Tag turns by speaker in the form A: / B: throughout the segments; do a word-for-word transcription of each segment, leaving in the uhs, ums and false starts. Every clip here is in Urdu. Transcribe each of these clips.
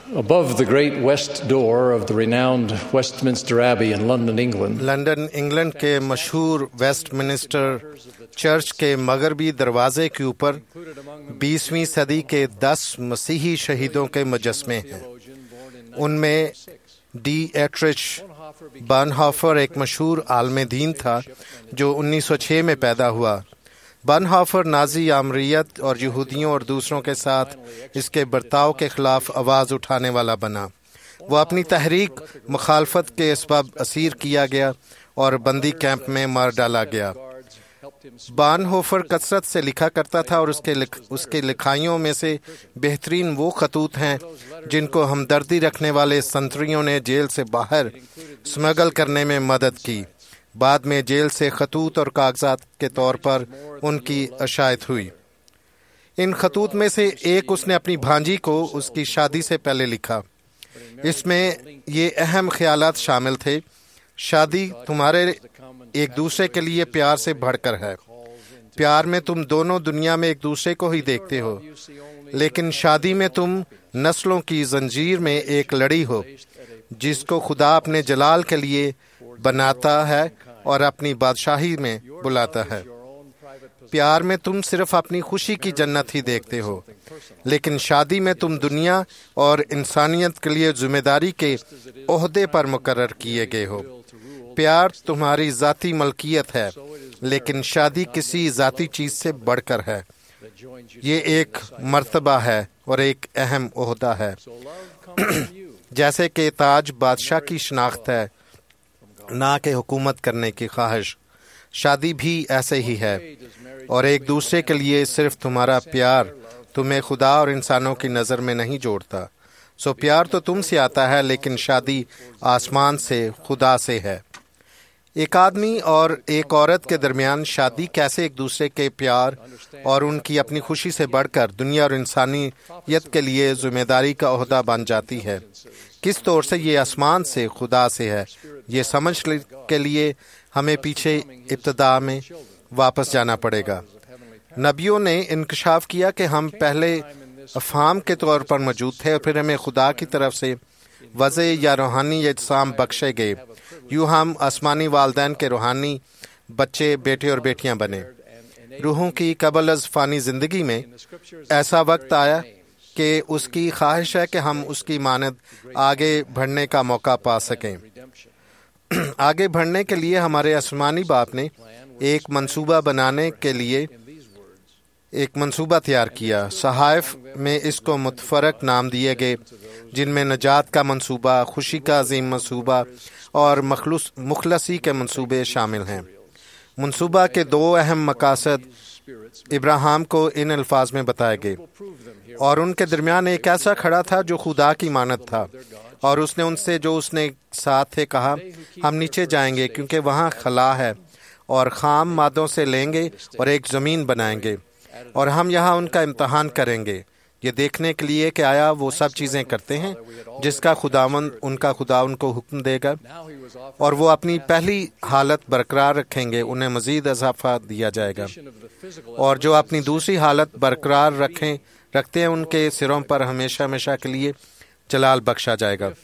A: Above the great west door of the renowned Westminster Abbey in London, England,
B: London England کے مشہور ویسٹ منسٹر چرچ کے مغربی دروازے کے اوپر بیسویں صدی کے دس مسیحی شہیدوں کے مجسمے ہیں. ان میں ڈی ایٹرچ بانہافر ایک مشہور عالم دین تھا جو انیس سو چھ میں پیدا ہوا. بانہافر نازی آمریت اور یہودیوں اور دوسروں کے ساتھ اس کے برتاؤ کے خلاف آواز اٹھانے والا بنا. وہ اپنی تحریک مخالفت کے اسباب اسیر کیا گیا اور بندی کیمپ میں مار ڈالا گیا. بانہوفر کثرت سے لکھا کرتا تھا اور اس کے لکھ اس کے لکھائیوں میں سے بہترین وہ خطوط ہیں جن کو ہمدردی رکھنے والے سنتریوں نے جیل سے باہر سمگل کرنے میں مدد کی. بعد میں جیل سے خطوط اور کاغذات کے طور پر ان کی اشاعت ہوئی. ان خطوط میں سے ایک اس نے اپنی بھانجی کو اس کی شادی سے پہلے لکھا. اس میں یہ اہم خیالات شامل تھے: شادی تمہارے ایک دوسرے کے لیے پیار سے بڑھ کر ہے. پیار میں تم دونوں دنیا میں ایک دوسرے کو ہی دیکھتے ہو، لیکن شادی میں تم نسلوں کی زنجیر میں ایک لڑی ہو جس کو خدا اپنے جلال کے لیے بناتا ہے اور اپنی بادشاہی میں بلاتا ہے. پیار میں تم صرف اپنی خوشی کی جنت ہی دیکھتے ہو، لیکن شادی میں تم دنیا اور انسانیت کے لیے ذمہ داری کے عہدے پر مقرر کیے گئے ہو. پیار تمہاری ذاتی ملکیت ہے، لیکن شادی کسی ذاتی چیز سے بڑھ کر ہے. یہ ایک مرتبہ ہے اور ایک اہم عہدہ ہے. جیسے کہ تاج بادشاہ کی شناخت ہے، نہ کہ حکومت کرنے کی خواہش، شادی بھی ایسے ہی ہے. اور ایک دوسرے کے لیے صرف تمہارا پیار تمہیں خدا اور انسانوں کی نظر میں نہیں جوڑتا. سو پیار تو تم سے آتا ہے، لیکن شادی آسمان سے، خدا سے ہے. ایک آدمی اور ایک عورت کے درمیان شادی کیسے ایک دوسرے کے پیار اور ان کی اپنی خوشی سے بڑھ کر دنیا اور انسانیت کے لیے ذمہ داری کا عہدہ بن جاتی ہے، کس طور سے یہ آسمان سے، خدا سے ہے، یہ سمجھ کے لیے ہمیں پیچھے ابتدا میں واپس جانا پڑے گا. نبیوں نے انکشاف کیا کہ ہم پہلے افہام کے طور پر موجود تھے اور پھر ہمیں خدا کی طرف سے وضع یا روحانی اجسام بخشے گئے. یوں ہم آسمانی والدین کے روحانی بچے، بیٹے اور بیٹیاں بنے. روحوں کی قبل از فانی زندگی میں ایسا وقت آیا کہ اس کی خواہش ہے کہ ہم اس کی مانند آگے بڑھنے کا موقع پا سکیں. آگے بڑھنے کے لیے ہمارے آسمانی باپ نے ایک منصوبہ بنانے کے لیے ایک منصوبہ تیار کیا. صحائف میں اس کو متفرق نام دیے گئے، جن میں نجات کا منصوبہ، خوشی کا عظیم منصوبہ اور مخلص مخلصی کے منصوبے شامل ہیں. منصوبہ کے دو اہم مقاصد ابراہیم کو ان الفاظ میں بتائے گئے: اور ان کے درمیان ایک ایسا کھڑا تھا جو خدا کی مانند تھا، اور اس نے ان سے جو اس نے ساتھ تھے کہا، ہم نیچے جائیں گے کیونکہ وہاں خلا ہے، اور خام مادوں سے لیں گے اور ایک زمین بنائیں گے، اور ہم یہاں ان کا امتحان کریں گے، یہ دیکھنے کے لیے کہ آیا وہ سب چیزیں کرتے ہیں جس کا خداوند ان کا خدا ان کو حکم دے گا، اور وہ اپنی پہلی حالت برقرار رکھیں گے، انہیں مزید اضافہ دیا جائے گا، اور جو اپنی دوسری حالت برقرار رکھیں رکھتے ہیں ان کے سروں پر ہمیشہ ہمیشہ کے لیے جلال بخشا جائے گا.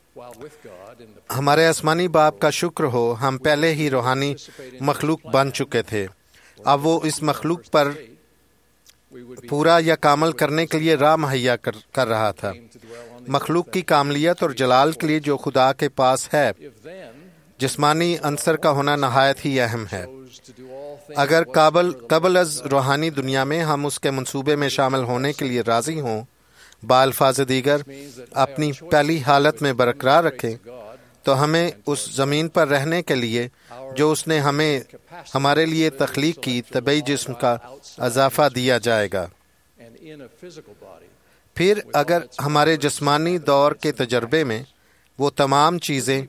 B: ہمارے آسمانی باپ کا شکر ہو، ہم پہلے ہی روحانی مخلوق بن چکے تھے. اب وہ اس مخلوق پر پورا یا کامل کرنے کے لیے راہ مہیا کر, کر رہا تھا. مخلوق کی کاملیت اور جلال کے لیے جو خدا کے پاس ہے، جسمانی عنصر کا ہونا نہایت ہی اہم ہے. اگر قابل قبل از روحانی دنیا میں ہم اس کے منصوبے میں شامل ہونے کے لیے راضی ہوں، بالفاظ دیگر اپنی پہلی حالت میں برقرار رکھیں، تو ہمیں اس زمین پر رہنے کے لیے جو اس نے ہمیں ہمارے لیے تخلیق کی طبعی جسم کا اضافہ دیا جائے گا. پھر اگر ہمارے جسمانی دور کے تجربے میں وہ تمام چیزیں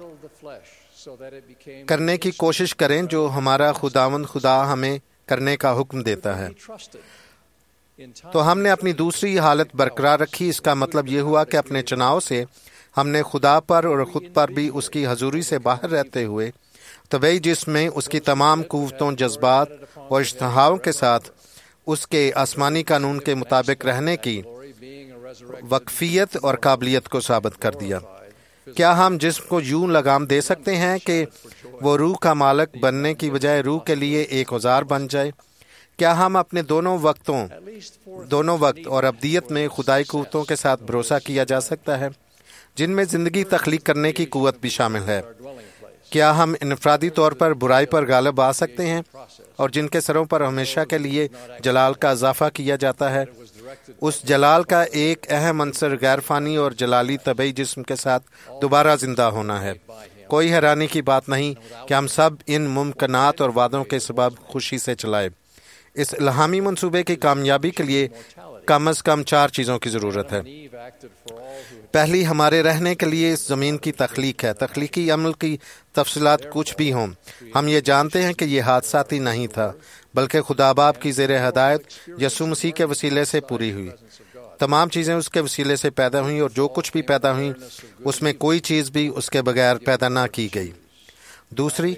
B: کرنے کی کوشش کریں جو ہمارا خداوند خدا ہمیں کرنے کا حکم دیتا ہے، تو ہم نے اپنی دوسری حالت برقرار رکھی. اس کا مطلب یہ ہوا کہ اپنے چناؤ سے ہم نے خدا پر اور خود پر بھی اس کی حضوری سے باہر رہتے ہوئے طبعی جسم میں اس کی تمام قوتوں، جذبات اور اشتہاؤں کے ساتھ اس کے آسمانی قانون کے مطابق رہنے کی وقفیت اور قابلیت کو ثابت کر دیا۔ کیا ہم جسم کو یوں لگام دے سکتے ہیں کہ وہ روح کا مالک بننے کی بجائے روح کے لیے ایک اوزار بن جائے؟ کیا ہم اپنے دونوں وقتوں دونوں وقت اور ابدیت میں خدائی قوتوں کے ساتھ بھروسہ کیا جا سکتا ہے، جن میں زندگی تخلیق کرنے کی قوت بھی شامل ہے؟ کیا ہم انفرادی طور پر برائی پر غالب آ سکتے ہیں اور جن کے سروں پر ہمیشہ کے لیے جلال کا اضافہ کیا جاتا ہے؟ اس جلال کا ایک اہم عنصر غیر فانی اور جلالی طبعی جسم کے ساتھ دوبارہ زندہ ہونا ہے۔ کوئی حیرانی کی بات نہیں کہ ہم سب ان ممکنات اور وعدوں کے سبب خوشی سے چلائے۔ اس الہامی منصوبے کی کامیابی کے لیے کم از کم چار چیزوں کی ضرورت ہے۔ پہلی ہمارے رہنے کے لیے اس زمین کی تخلیق ہے۔ تخلیقی عمل کی تفصیلات کچھ بھی ہوں، ہم یہ جانتے ہیں کہ یہ حادثاتی نہیں تھا، بلکہ خدا باپ کی زیر ہدایت یسوع مسیح کے وسیلے سے پوری ہوئی۔ تمام چیزیں اس کے وسیلے سے پیدا ہوئیں، اور جو کچھ بھی پیدا ہوئیں اس میں کوئی چیز بھی اس کے بغیر پیدا نہ کی گئی۔ دوسری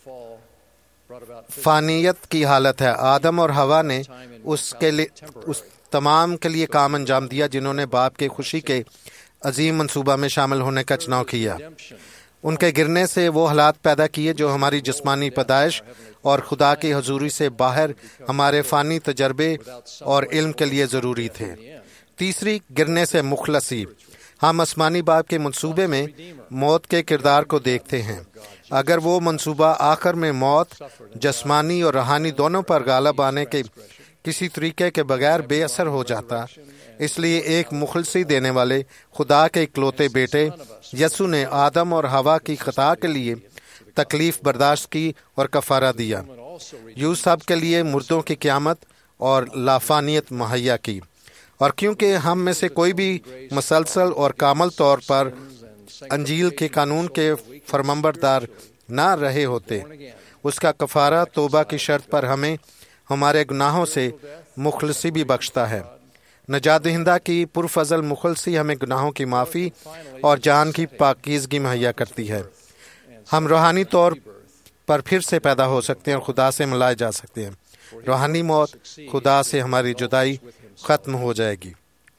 B: فانیت کی حالت ہے۔ آدم اور حوا نے اس کے لیے اس تمام کے لیے کام انجام دیا جنہوں نے باپ کے خوشی کے عظیم منصوبہ میں شامل ہونے کا چناؤ کیا۔ ان کے گرنے سے وہ حالات پیدا کیے جو ہماری جسمانی پیدائش اور خدا کی حضوری سے باہر ہمارے فانی تجربے اور علم کے لیے ضروری تھے۔ تیسری، گرنے سے مخلصی۔ ہم آسمانی باپ کے منصوبے میں موت کے کردار کو دیکھتے ہیں۔ اگر وہ منصوبہ آخر میں موت، جسمانی اور روحانی دونوں پر غالب آنے کے کسی طریقے کے بغیر بے اثر ہو جاتا، اس لیے ایک مخلصی دینے والے خدا کے اکلوتے بیٹے یسوع نے آدم اور حوا کی خطا کے لیے تکلیف برداشت کی اور کفارہ دیا، یوں سب کے لیے مردوں کی قیامت اور لافانیت مہیا کی۔ اور کیونکہ ہم میں سے کوئی بھی مسلسل اور کامل طور پر انجیل کے قانون کے فرمانبردار نہ رہے ہوتے، اس کا کفارہ توبہ کی شرط پر ہمیں ہمارے گناہوں سے مخلصی بھی بخشتا ہے۔ نجات دہندہ کی پرفضل مخلصی ہمیں گناہوں کی معافی اور جان کی پاکیزگی مہیا کرتی ہے۔ ہم روحانی طور پر پھر سے پیدا ہو سکتے ہیں اور خدا سے ملائے جا سکتے ہیں۔ روحانی موت، خدا سے ہماری جدائی ختم ہو جائے گی۔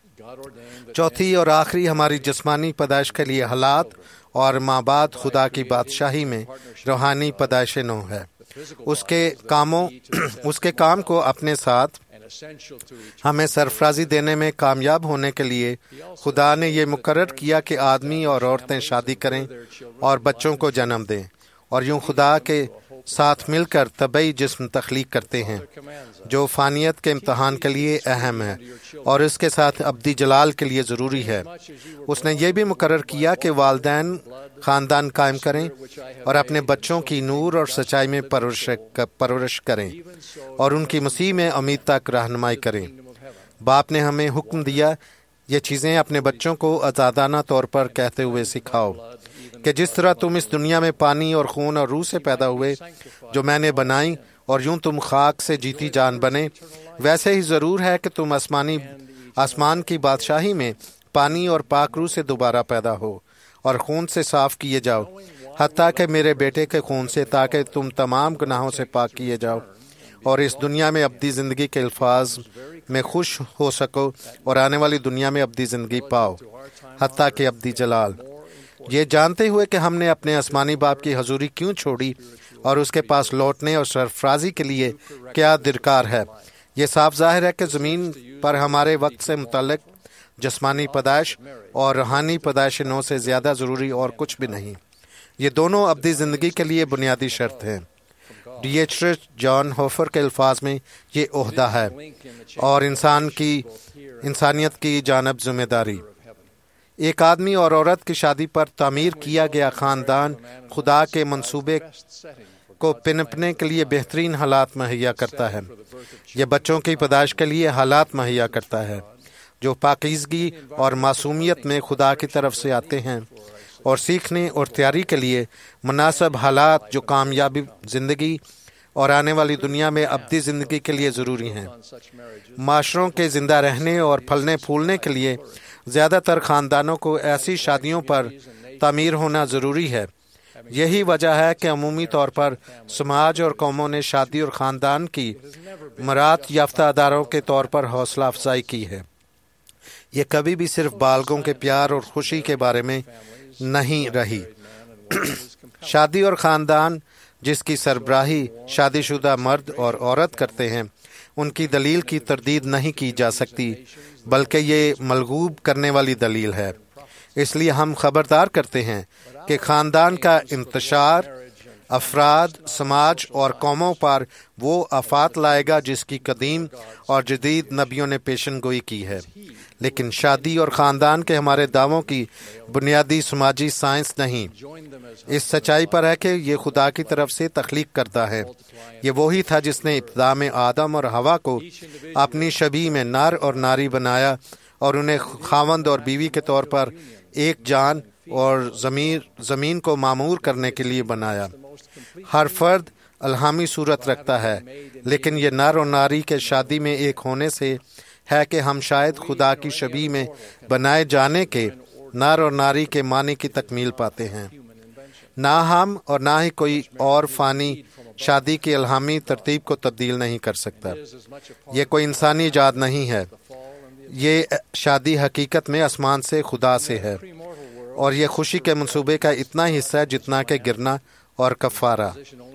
B: چوتھی اور آخری ہماری جسمانی پیدائش کے لیے حالات اور ماں بعد خدا کی بادشاہی میں روحانی پیدائش نو ہے۔ اس کے کاموں اس کے کام کو اپنے ساتھ ہمیں سرفرازی دینے میں کامیاب ہونے کے لیے خدا نے یہ مقرر کیا کہ آدمی اور عورتیں شادی کریں اور بچوں کو جنم دیں، اور یوں خدا کے ساتھ مل کر طبعی جسم تخلیق کرتے ہیں جو فانیت کے امتحان کے لیے اہم ہے اور اس کے ساتھ ابدی جلال کے لیے ضروری ہے۔ اس نے یہ بھی مقرر کیا کہ والدین خاندان قائم کریں اور اپنے بچوں کی نور اور سچائی میں پرورش پرورش کریں اور ان کی مسیح میں امید تک رہنمائی کریں۔ باپ نے ہمیں حکم دیا، یہ چیزیں اپنے بچوں کو آزادانہ طور پر کہتے ہوئے سکھاؤ کہ جس طرح تم اس دنیا میں پانی اور خون اور روح سے پیدا ہوئے جو میں نے بنائی، اور یوں تم خاک سے جیتی جان بنے، ویسے ہی ضرور ہے کہ تم آسمانی آسمان کی بادشاہی میں پانی اور پاک روح سے دوبارہ پیدا ہو اور خون سے صاف کیے جاؤ، حتیٰ کہ میرے بیٹے کے خون سے، تاکہ تم تمام گناہوں سے پاک کیے جاؤ اور اس دنیا میں ابدی زندگی کے الفاظ میں خوش ہو سکو اور آنے والی دنیا میں ابدی زندگی پاؤ، حتیٰ کہ ابدی جلال۔ یہ جانتے ہوئے کہ ہم نے اپنے آسمانی باپ کی حضوری کیوں چھوڑی اور اس کے پاس لوٹنے اور سرفرازی کے لیے کیا درکار ہے، یہ صاف ظاہر ہے کہ زمین پر ہمارے وقت سے متعلق جسمانی پیدائش اور روحانی پیدائش نو سے زیادہ ضروری اور کچھ بھی نہیں۔ یہ دونوں ابدی زندگی کے لیے بنیادی شرط ہیں۔ ڈیٹرچ جان ہوفر کے الفاظ میں یہ عہدہ ہے اور انسان کی انسانیت کی جانب ذمہ داری۔ ایک آدمی اور عورت کی شادی پر تعمیر کیا گیا خاندان خدا کے منصوبے کو پنپنے کے لیے بہترین حالات مہیا کرتا ہے۔ یہ بچوں کی پیدائش کے لیے حالات مہیا کرتا ہے جو پاکیزگی اور معصومیت میں خدا کی طرف سے آتے ہیں، اور سیکھنے اور تیاری کے لیے مناسب حالات جو کامیابی زندگی اور آنے والی دنیا میں ابدی زندگی کے لیے ضروری ہیں۔ معاشروں کے زندہ رہنے اور پھلنے پھولنے کے لیے زیادہ تر خاندانوں کو ایسی شادیوں پر تعمیر ہونا ضروری ہے۔ یہی وجہ ہے کہ عمومی طور پر سماج اور قوموں نے شادی اور خاندان کی مراعات یافتہ اداروں کے طور پر حوصلہ افزائی کی ہے۔ یہ کبھی بھی صرف بالغوں کے پیار اور خوشی کے بارے میں نہیں رہی۔ شادی اور خاندان جس کی سربراہی شادی شدہ مرد اور عورت کرتے ہیں، ان کی دلیل کی تردید نہیں کی جا سکتی، بلکہ یہ ملغوب کرنے والی دلیل ہے۔ اس لیے ہم خبردار کرتے ہیں کہ خاندان کا انتشار افراد، سماج اور قوموں پر وہ آفات لائے گا جس کی قدیم اور جدید نبیوں نے پیشن گوئی کی ہے، لیکن شادی اور خاندان کے ہمارے دعووں کی بنیادی سماجی سائنس نہیں، اس سچائی پر ہے کہ یہ خدا کی طرف سے تخلیق کردہ ہے۔ یہ وہی تھا جس نے ابتدا میں آدم اور حوا کو اپنی شبیہ میں نر اور ناری بنایا اور انہیں خاوند اور بیوی کے طور پر ایک جان اور زمین زمین کو معمور کرنے کے لیے بنایا۔ ہر فرد الہامی صورت رکھتا ہے، لیکن یہ نر اور ناری کے شادی میں ایک ہونے سے ہے کہ ہم شاید خدا کی شبیہ میں بنائے جانے کے نر اور ناری کے معنی کی تکمیل پاتے ہیں۔ نہ ہم اور نہ ہی کوئی اور فانی شادی کی الہامی ترتیب کو تبدیل نہیں کر سکتا۔ یہ کوئی انسانی ایجاد نہیں ہے، یہ شادی حقیقت میں آسمان سے خدا سے ہے، اور یہ خوشی کے منصوبے کا اتنا ہی حصہ ہے جتنا کہ گرنا اور کفارہ۔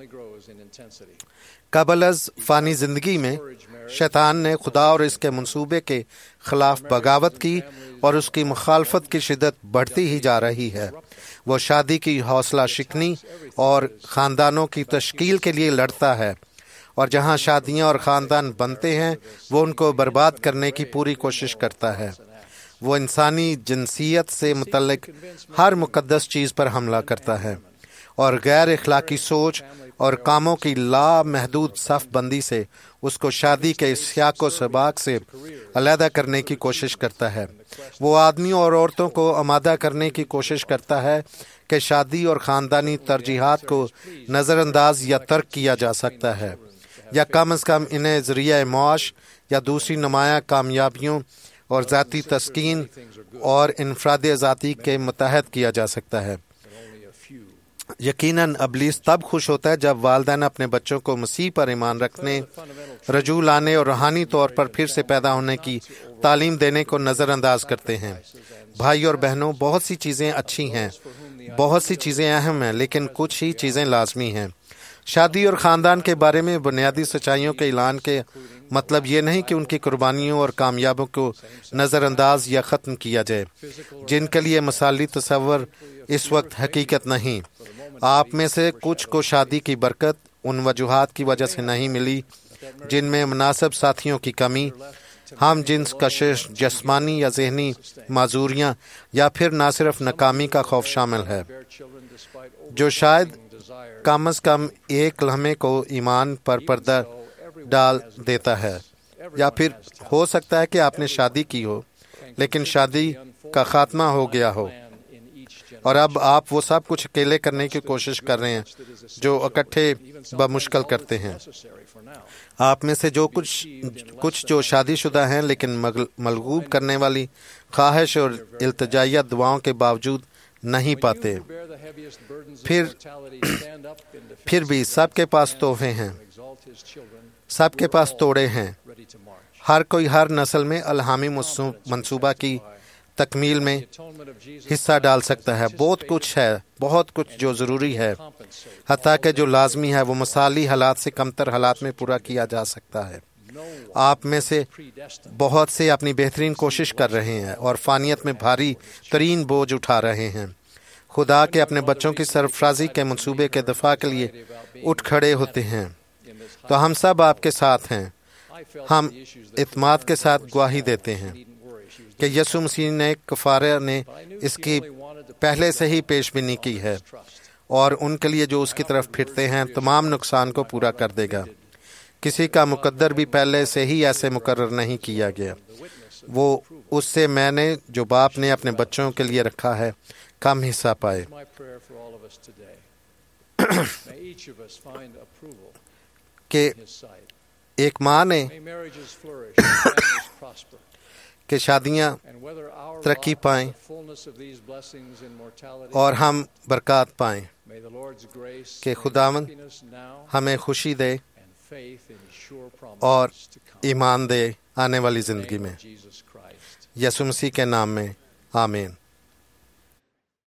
B: قبل از فانی زندگی میں شیطان نے خدا اور اس کے منصوبے کے خلاف بغاوت کی اور اس کی مخالفت کی شدت بڑھتی ہی جا رہی ہے۔ وہ شادی کی حوصلہ شکنی اور خاندانوں کی تشکیل کے لیے لڑتا ہے، اور جہاں شادیاں اور خاندان بنتے ہیں وہ ان کو برباد کرنے کی پوری کوشش کرتا ہے۔ وہ انسانی جنسیت سے متعلق ہر مقدس چیز پر حملہ کرتا ہے اور غیر اخلاقی سوچ اور کاموں کی لامحدود صف بندی سے اس کو شادی کے اس سیاق و سباق سے علیحدہ کرنے کی کوشش کرتا ہے۔ وہ آدمیوں اور عورتوں کو آمادہ کرنے کی کوشش کرتا ہے کہ شادی اور خاندانی ترجیحات کو نظر انداز یا ترک کیا جا سکتا ہے، یا کم از کم انہیں ذریعہ معاش یا دوسری نمایاں کامیابیوں اور ذاتی تسکین اور انفراد ذاتی کے متحد کیا جا سکتا ہے۔ یقیناً ابلیس تب خوش ہوتا ہے جب والدین اپنے بچوں کو مسیح پر ایمان رکھنے، رجوع لانے اور روحانی طور پر پھر سے پیدا ہونے کی تعلیم دینے کو نظر انداز کرتے ہیں۔ بھائی اور بہنوں، بہت سی چیزیں اچھی ہیں، بہت سی چیزیں اہم ہیں، لیکن کچھ ہی چیزیں لازمی ہیں۔ شادی اور خاندان کے بارے میں بنیادی سچائیوں کے اعلان کے مطلب یہ نہیں کہ ان کی قربانیوں اور کامیابیوں کو نظر انداز یا ختم کیا جائے، جن کے لیے مثالی تصور اس وقت حقیقت نہیں۔ آپ میں سے کچھ کو شادی کی برکت ان وجوہات کی وجہ سے نہیں ملی جن میں مناسب ساتھیوں کی کمی، ہم جنس کشش، جسمانی یا ذہنی معذوریاں، یا پھر نہ صرف ناکامی کا خوف شامل ہے، جو شاید کم از کم ایک لمحے کو ایمان پر پردہ ڈال دیتا ہے۔ یا پھر ہو سکتا ہے کہ آپ نے شادی کی ہو لیکن شادی کا خاتمہ ہو گیا ہو، اور اب آپ وہ سب کچھ اکیلے کرنے کی کوشش کر رہے ہیں جو اکٹھے بمشکل کرتے ہیں۔ آپ میں سے جو کچھ کچھ جو شادی شدہ ہیں لیکن ملغوب کرنے والی خواہش اور التجائیہ دعاؤں کے باوجود نہیں پاتے، پھر پھر بھی سب کے پاس تحفے ہیں، سب کے پاس توڑے ہیں۔ ہر کوئی ہر نسل میں الہامی منصوبہ کی تکمیل میں حصہ ڈال سکتا ہے۔ بہت کچھ ہے، بہت کچھ جو ضروری ہے، حتیٰ کہ جو لازمی ہے وہ مثالی حالات سے کمتر حالات میں پورا کیا جا سکتا ہے۔ آپ میں سے بہت سے اپنی بہترین کوشش کر رہے ہیں اور فانیت میں بھاری ترین بوجھ اٹھا رہے ہیں۔ خدا کے اپنے بچوں کی سرفرازی کے منصوبے کے دفاع کے لیے اٹھ کھڑے ہوتے ہیں۔ تو ہم سب آپ کے ساتھ ہیں۔ ہم اعتماد کے ساتھ گواہی دیتے ہیں کہ یسوع مسیح نے کفارہ نے اس کی پہلے سے ہی پیش بینی کی ہے، اور ان کے لیے جو اس کی طرف پھرتے ہیں تمام نقصان کو پورا کر دے گا۔ کسی کا مقدر بھی پہلے سے ہی ایسے مقرر نہیں کیا گیا، وہ اس سے میں نے جو باپ نے اپنے بچوں کے لیے رکھا ہے کم حصہ پائے۔ کہ ایک ماں نے کہ شادیاں ترقی پائیں اور ہم برکات پائیں، کہ خداوند ہمیں خوشی دے اور ایمان دے آنے والی زندگی میں۔ यसु मसीह के नाम में आमीन।